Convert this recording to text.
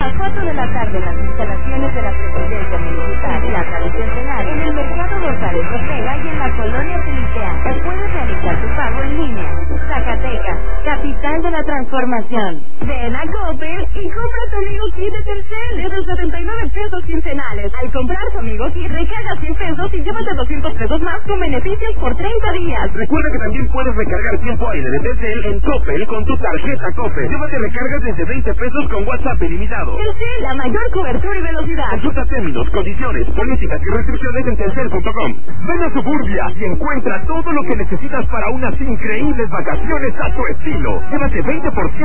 las 4 de la tarde en las instalaciones de la Presidencia Municipal, Plaza del Centenario, en el Mercado González Ortega y en la Colonia Felipeán. O puedes realizar tu pago en línea. Zacatecas, capital de la transformación. Ven a Coppel y compra tu Amigo Kit de Telcel desde 79 pesos quincenales. Al comprar tu Amigo Kit, recarga 100 pesos y llévate 200 pesos más con beneficios por 30 días. Recuerda que también puedes recargar tiempo aire de Telcel en Coppel con tu tarjeta Coppel. Llévate recargas desde 20 pesos con WhatsApp ilimitado. Telcel, la mayor cobertura y velocidad. Consulta términos, condiciones, políticas y restricciones en telcel.com. Ven a Suburbia y encuentra todo lo que necesitas para unas increíbles vacaciones a tu estilo. Llévate 20%